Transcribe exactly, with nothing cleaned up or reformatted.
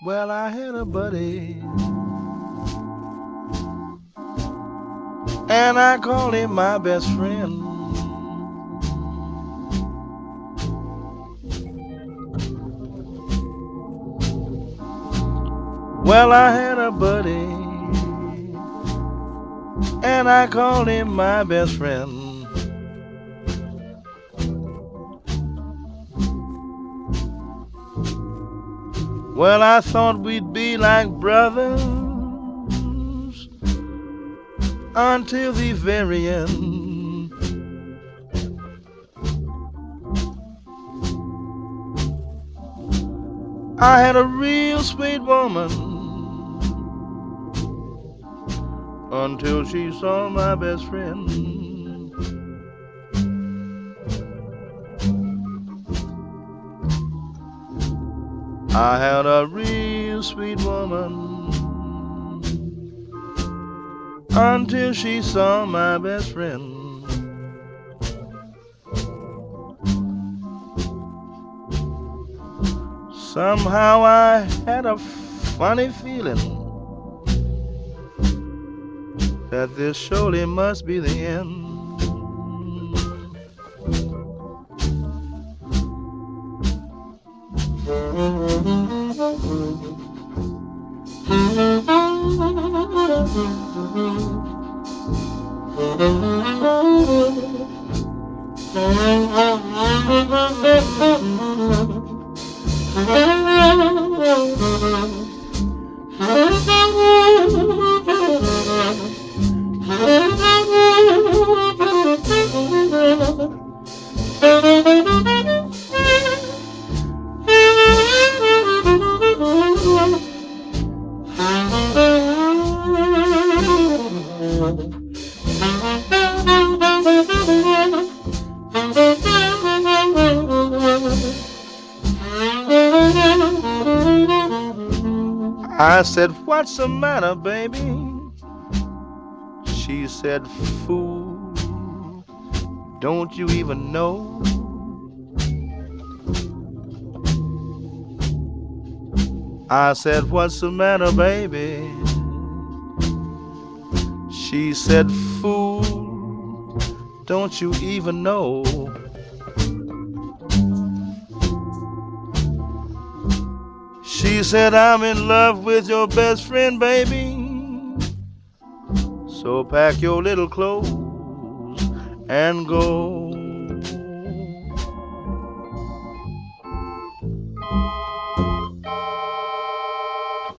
Well, I had a buddy, and I called him my best friend. Well, I had a buddy, and I called him my best friend. Well, I thought we'd be like brothers until the very end. I had a real sweet woman until she saw my best friend. I had a real sweet woman until she saw my best friend. Somehow I had a funny feeling that this surely must be the end. I said, what's the matter, baby? She said, fool, don't you even know? I said, what's the matter, baby? She said, fool, don't you even know? She said, I'm in love with your best friend, baby. So pack your little clothes and go.